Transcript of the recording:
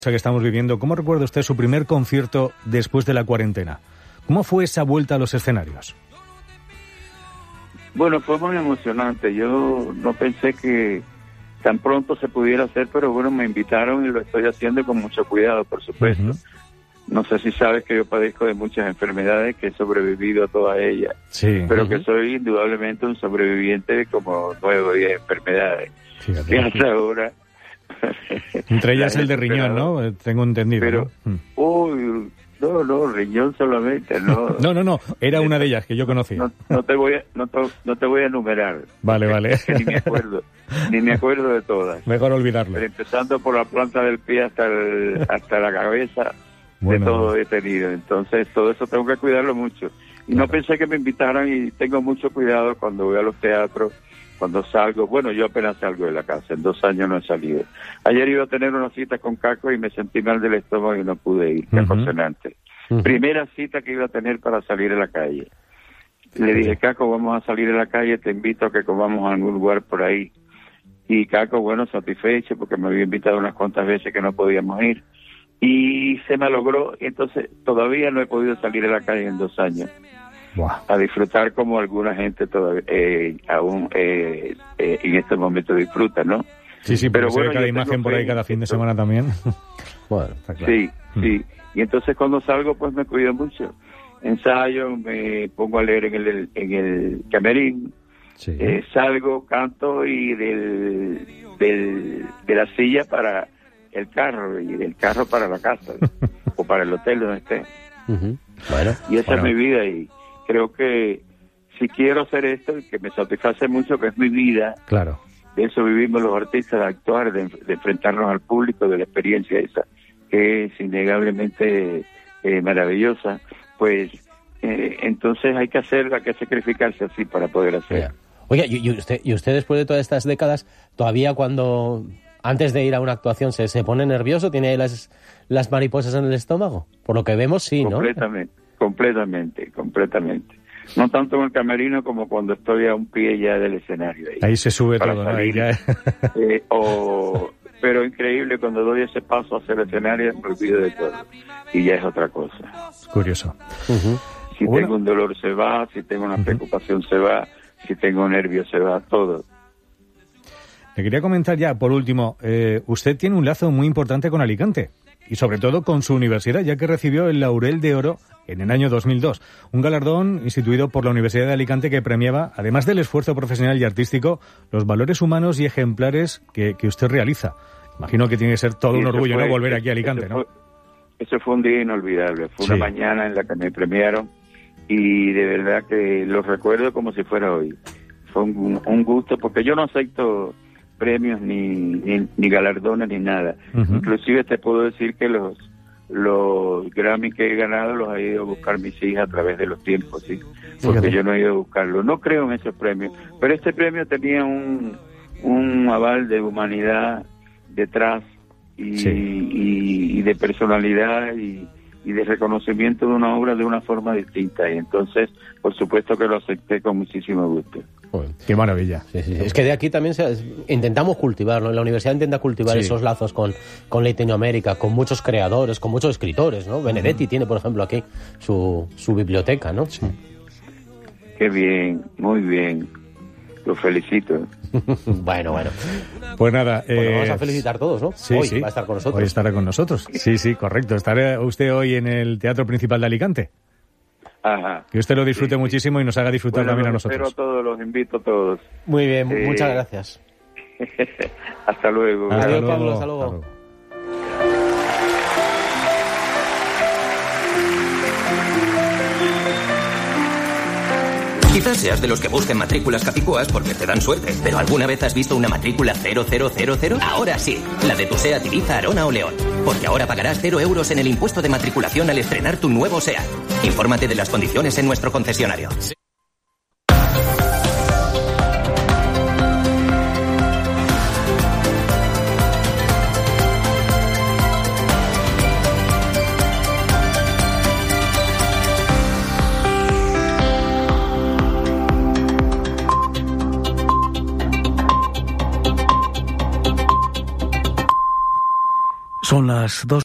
que estamos viviendo, ¿cómo recuerda usted su primer concierto después de la cuarentena? ¿Cómo fue esa vuelta a los escenarios? Bueno, fue muy emocionante. Yo no pensé que tan pronto se pudiera hacer, pero bueno, me invitaron y lo estoy haciendo con mucho cuidado, por supuesto. Uh-huh. No sé si sabes que yo padezco de muchas enfermedades, que he sobrevivido a todas ellas, sí, pero que soy indudablemente un sobreviviente de como 9 o 10 enfermedades. Fíjate. Que hasta ahora... Entre ellas el de riñón, ¿no? Tengo entendido. Pero, uy, no, riñón solamente, no. No, era una de ellas que yo conocía. No te voy a enumerar. Vale. Ni me acuerdo de todas. Mejor olvidarlo. Pero empezando por la planta del pie hasta la cabeza, bueno, de todo he tenido. Entonces, todo eso tengo que cuidarlo mucho. Y claro, no pensé que me invitaran y tengo mucho cuidado cuando voy a los teatros. Cuando salgo, bueno, yo apenas salgo de la casa, en 2 años no he salido. Ayer iba a tener una cita con Caco y me sentí mal del estómago y no pude ir, Caco Senante. Primera cita que iba a tener para salir a la calle. Le dije, Caco, vamos a salir a la calle, te invito a que comamos a algún lugar por ahí. Y Caco, bueno, satisfecho porque me había invitado unas cuantas veces que no podíamos ir. Y se me logró, y entonces todavía no he podido salir a la calle en 2 años. Wow. A disfrutar como alguna gente todavía aún en este momento disfruta, ¿no? Sí, pero bueno, cada imagen por ahí cada fin de semana también. Bueno, está claro. Sí. Y entonces cuando salgo pues me cuido mucho. Ensayo, me pongo a leer en el camerín, sí. Salgo, canto y de la silla para el carro y del carro para la casa o para el hotel donde esté. Uh-huh. Bueno, y esa es mi vida y creo que si quiero hacer esto, que me satisface mucho, que es mi vida, claro, de eso vivimos los artistas, de actuar, de enfrentarnos al público, de la experiencia esa, que es innegablemente maravillosa, pues entonces hay que hacerla, hay que sacrificarse así para poder hacerla. Oiga, y usted después de todas estas décadas, todavía antes de ir a una actuación se pone nervioso, tiene las mariposas en el estómago, por lo que vemos sí, ¿no? Completamente. No tanto en el camerino como cuando estoy a un pie ya del escenario. Ahí se sube todo, ¿no? Ahí ya... pero increíble, cuando doy ese paso hacia el escenario me olvido de todo. Y ya es otra cosa. Es curioso. Uh-huh. Si tengo un dolor se va, si tengo una preocupación se va, si tengo nervios se va, todo. Le quería comentar ya, por último, usted tiene un lazo muy importante con Alicante. Y sobre todo con su universidad, ya que recibió el Laurel de Oro en el año 2002. Un galardón instituido por la Universidad de Alicante que premiaba, además del esfuerzo profesional y artístico, los valores humanos y ejemplares que usted realiza. Imagino que tiene que ser todo un orgullo, ¿no? Volver aquí a Alicante, ¿no? Eso fue un día inolvidable. Fue una mañana en la que me premiaron y de verdad que lo recuerdo como si fuera hoy. Fue un gusto, porque yo no acepto premios ni galardones ni nada. Uh-huh. Inclusive te puedo decir que los Grammy que he ganado los he ido a buscar mis hijas a través de los tiempos, ¿sí? Porque yo no he ido a buscarlo. No creo en esos premios, pero este premio tenía un aval de humanidad detrás y de personalidad y de reconocimiento de una obra de una forma distinta, y entonces por supuesto que lo acepté con muchísimo gusto. Joder, qué maravilla. Sí. Es que de aquí también intentamos cultivarlo. La universidad intenta cultivar esos lazos con Latinoamérica, con muchos creadores, con muchos escritores, ¿no? Benedetti tiene, por ejemplo, aquí su biblioteca, ¿no? Sí. Qué bien, muy bien. Lo felicito. Bueno. Pues nada. Vamos a felicitar todos, ¿no? Sí, hoy va a estar con nosotros. Hoy estará con nosotros. Sí, correcto. ¿Estará usted hoy en el Teatro Principal de Alicante? Ajá. Que usted lo disfrute muchísimo y nos haga disfrutar también a nosotros. Espero a todos, los invito a todos. Muy bien, muchas gracias. Hasta luego. Adiós, Pablo, hasta luego. Quizás seas de los que busquen matrículas capicúas porque te dan suerte, pero ¿alguna vez has visto una matrícula 0000? Ahora sí, la de tu SEAT Ibiza, Arona o León. Porque ahora pagarás 0 euros en el impuesto de matriculación al estrenar tu nuevo SEAT. Infórmate de las condiciones en nuestro concesionario. Son las 2.